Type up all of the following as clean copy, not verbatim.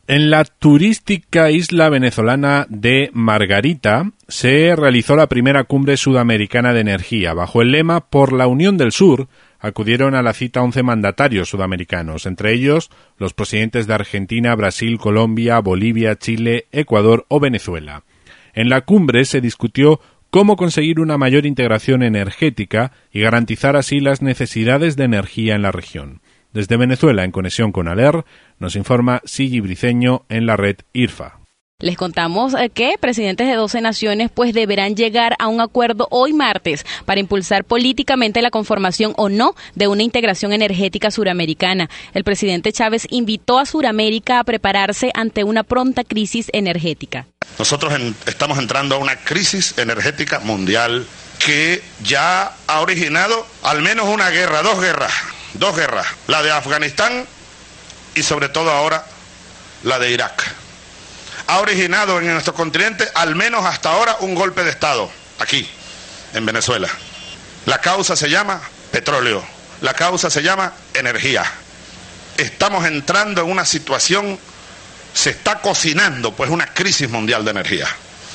En la turística isla venezolana de Margarita se realizó la primera cumbre sudamericana de energía. Bajo el lema "Por la Unión del Sur", acudieron a la cita 11 mandatarios sudamericanos, entre ellos los presidentes de Argentina, Brasil, Colombia, Bolivia, Chile, Ecuador o Venezuela. En la cumbre se discutió cómo conseguir una mayor integración energética y garantizar así las necesidades de energía en la región. Desde Venezuela, en conexión con ALER, nos informa Sigi Briceño en la red IRFA. Les contamos que presidentes de 12 naciones deberán llegar a un acuerdo hoy martes para impulsar políticamente la conformación o no de una integración energética suramericana. El presidente Chávez invitó a Suramérica a prepararse ante una pronta crisis energética. Nosotros estamos entrando a una crisis energética mundial que ya ha originado al menos una guerra, dos guerras, la de Afganistán y sobre todo ahora la de Irak. Ha originado en nuestro continente al menos hasta ahora un golpe de Estado, aquí, en Venezuela. La causa se llama petróleo, la causa se llama energía. Estamos entrando en una situación, se está cocinando pues una crisis mundial de energía.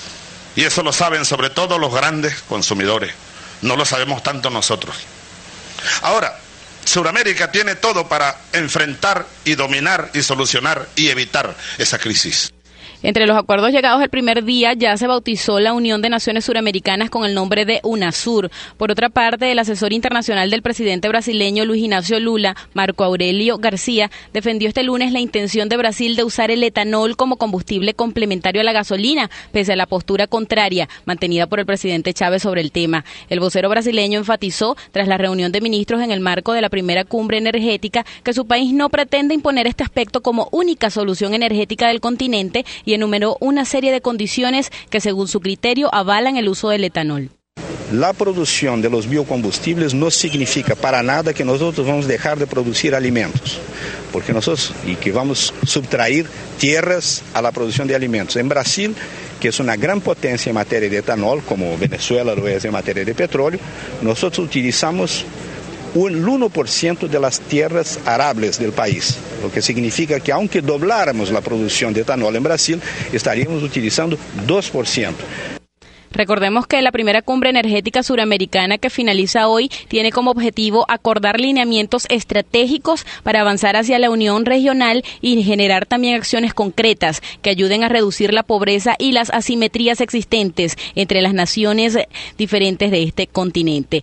Y eso lo saben sobre todo los grandes consumidores, no lo sabemos tanto nosotros. Ahora, Sudamérica tiene todo para enfrentar y dominar y solucionar y evitar esa crisis. Entre los acuerdos llegados el primer día ya se bautizó la Unión de Naciones Suramericanas con el nombre de UNASUR. Por otra parte, el asesor internacional del presidente brasileño Luis Ignacio Lula, Marco Aurelio García, defendió este lunes la intención de Brasil de usar el etanol como combustible complementario a la gasolina, pese a la postura contraria mantenida por el presidente Chávez sobre el tema. El vocero brasileño enfatizó, tras la reunión de ministros en el marco de la primera cumbre energética, que su país no pretende imponer este aspecto como única solución energética del continente y enumeró una serie de condiciones que, según su criterio, avalan el uso del etanol. La producción de los biocombustibles no significa para nada que nosotros vamos a dejar de producir alimentos, porque nosotros y que vamos a subtraer tierras a la producción de alimentos. En Brasil, que es una gran potencia en materia de etanol, como Venezuela lo es en materia de petróleo, nosotros utilizamos el 1% de las tierras arables del país, lo que significa que aunque dobláramos la producción de etanol en Brasil, estaríamos utilizando 2%. Recordemos que la primera cumbre energética suramericana que finaliza hoy tiene como objetivo acordar lineamientos estratégicos para avanzar hacia la unión regional y generar también acciones concretas que ayuden a reducir la pobreza y las asimetrías existentes entre las naciones diferentes de este continente.